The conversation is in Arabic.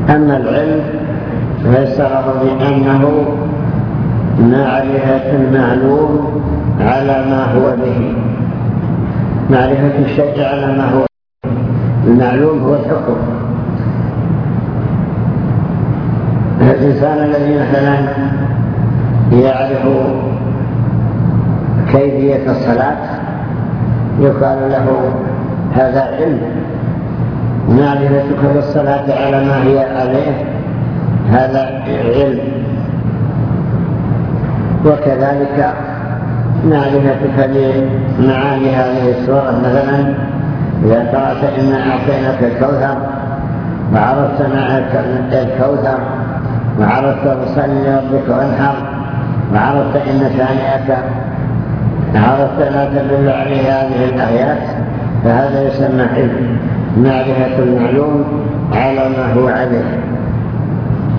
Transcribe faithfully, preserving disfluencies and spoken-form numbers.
أما العلم فيسره بأنه معرفة المعلوم على ما هو به، معرفة الشيء على ما هو به. المعلوم هو الحكم. الإنسان الذي مثلا يعرف كيفية الصلاة يقال له هذا علم، معرفتك بالصلاة على ما هي عليه هذا علم. وكذلك معرفتك بمعاني هذه السورة، مثلا إذا قرأت إنا أعطيناك الكوثر وعرفت معنى الكوثر وعرفت فصل لربك وانحر وعرفت إن شانئك، عرفت ما تدل عليه هذه الآيات، فهذا يسمى علم، معرفة المعلوم على ما هو عليه.